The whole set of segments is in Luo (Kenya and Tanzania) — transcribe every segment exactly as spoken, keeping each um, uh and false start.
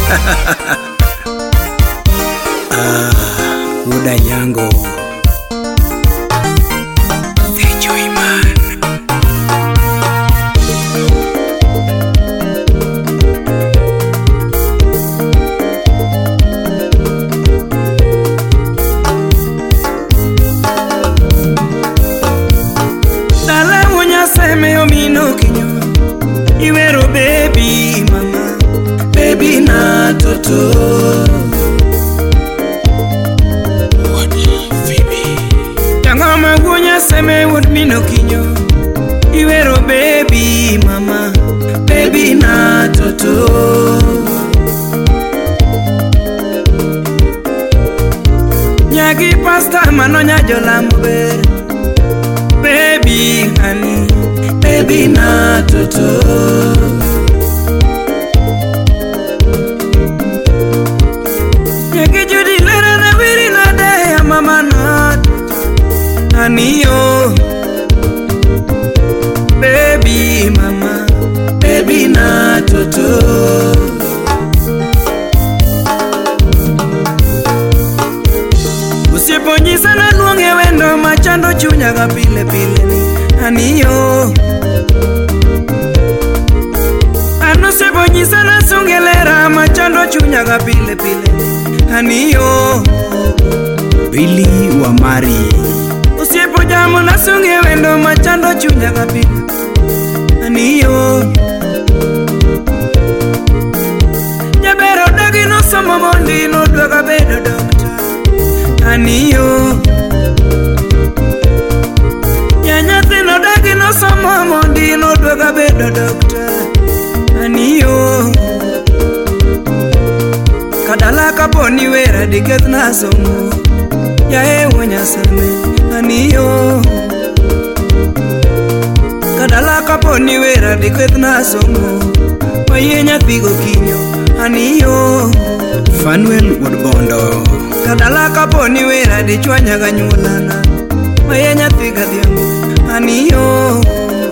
Ah, Muda Nyango The Joy Man. Dale munya seme omino kinyo Iwero baby mama Baby na toto Tangama wunya seme would mino kinyo Iwero baby mama Baby na toto Nyagi pasta manonya jolambo ber Baby honey Baby na toto Nyagi judi lera na wiri na day mama na honey yo Baby mama Baby na toto Usiponyisa na luonge wendo machando chunya ga pile pile ni aniyo Ano seponyisa na sungelera machando chunya ga pile pile ni aniyo Billy wa Mari Usipo jamu na sunge wendo machando chunya ga pile aniyo Jabero dagi no somo mondi no dwaga bedo doctor aniyo Nyanyati no dagi no somo mondi no dwaga bedo doctor aniyo Kadala kaponi wera diketh na somo Ya ewo nyasame aniyo Kadala kaponi wera diketh na somo Maye nyathigo kinyo aniyo Fanuel Woodbondo Kadala kaponi wera di chwanya ganyulana Maye nyathiga dhiambo aniyo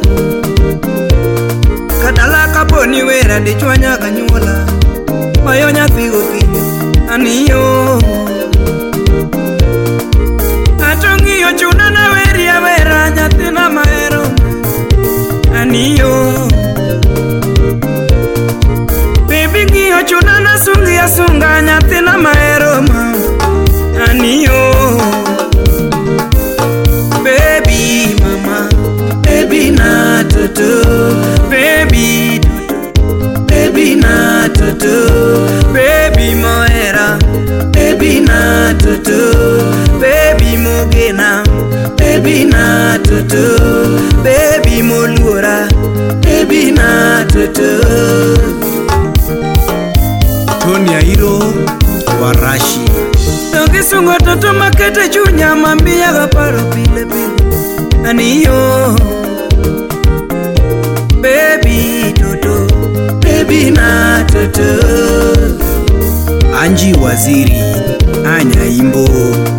Kadala kaponi wera di chwanya ganyula Mayo nyathigo kinyo aniyo Atongiyo chuna na weri ya wera nyathina maero aniyo Baby ngiyo chuna na sungi ya sunga nyathina maero ma aniyo Baby mama Baby na toto Baby toto Baby na toto Baby moera Baby na toto Baby mogena Baby na toto Baby moluora Baby na toto Tony Airo Warashi Dongi sungo toto makete chunya mambia gaparo pile pile aniyo Baby toto Baby na toto Anji Waziri Anya Imbo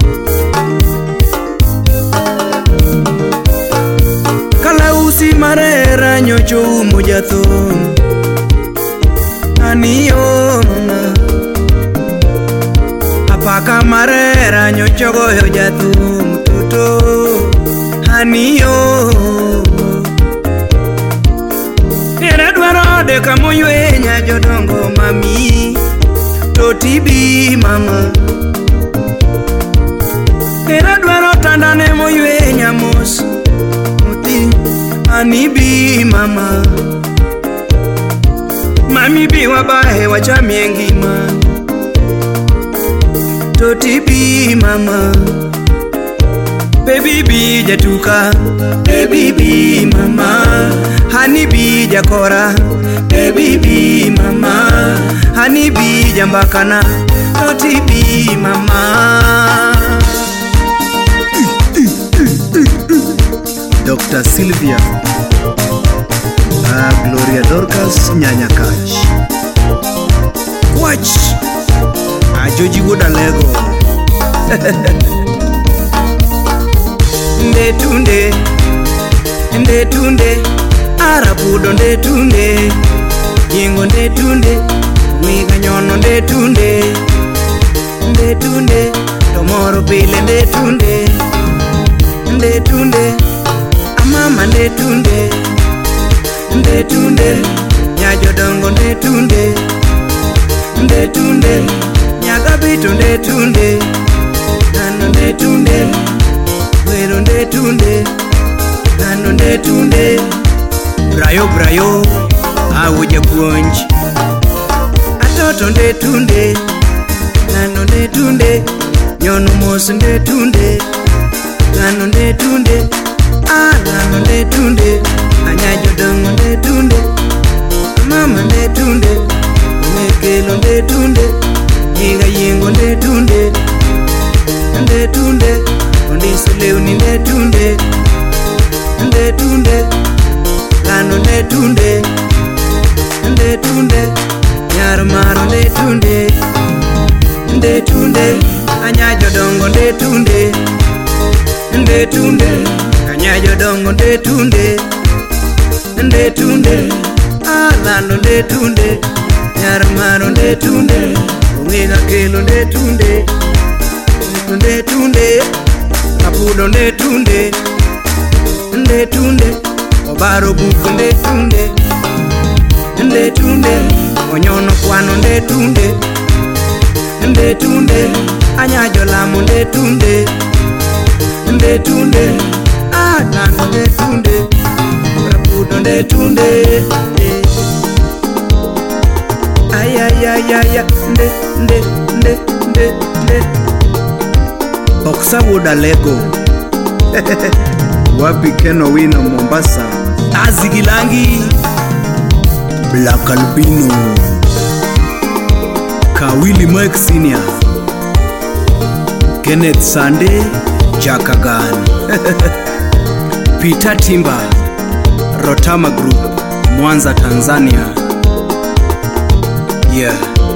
Kalausi marera nyocho mujato aniyo mama Apaka marera nyocho goyo jatu mtoto aniyo Nere dwaro de kamo yue nya jodongo mami Totibi mama Nere dwaro tandane mo yue nya mos Muti anibi mama Mami biwa bahe wachamie ngima Totibi mama Baby bi jatuka Baby bi mama Honey bi jakora Baby bi mama Honey bi jambakana Totibi mama Doctor Sylvia ah, Gloria Dorcas Nyanya Kach Watch Ajoji Woda Lego Nde tunde Nde tunde Arabudo nde tunde Yengo nde tunde Wiga nyo nono nde tunde, nde tunde, tomoro pile nde tunde, nde tunde, amama nde tunde, nde tunde, nyajo dongo nde tunde, nde tunde, nyaga bitu nde tunde, nano nde tunde, wero nde tunde, nano nde tunde, brayo brayo, awuje buonji, atoto nde tunde, nano nde tunde, nyono mosu nde tunde, nano nde tunde, ah nano nde tunde, anyajo dongo nde tunde, mama nde tunde, mekelo nde tunde, yiga yengo nde tunde, nde tunde, ondiso leuni nde tunde, nde tunde, lano nde tunde, nde tunde, nyar maro nde tunde, nde tunde, anyajo dongo nde tunde, nde tunde, anyajo dongo nde tunde, nde tunde, ah lano nde tunde, nyar maro nde tunde, ongiga kelo nde tunde, nde tunde, kapudo nde tunde, nde tunde, obaro buku nde tunde, nde tunde, onyono kwano nde tunde, nde tunde, anyajo lamo nde tunde, nde tunde, ah nano nde tunde, kapudo nde tunde, ay ay ay ay nde nde nde nde nde Oksa woda lego wapi Keno Wino Mombasa, Azigilangi Black Albino, Kawili Mike Senior, Kenneth Sande, Jakagan Peter Timba, Rotama Group, Mwanza, Tanzania. Yeah.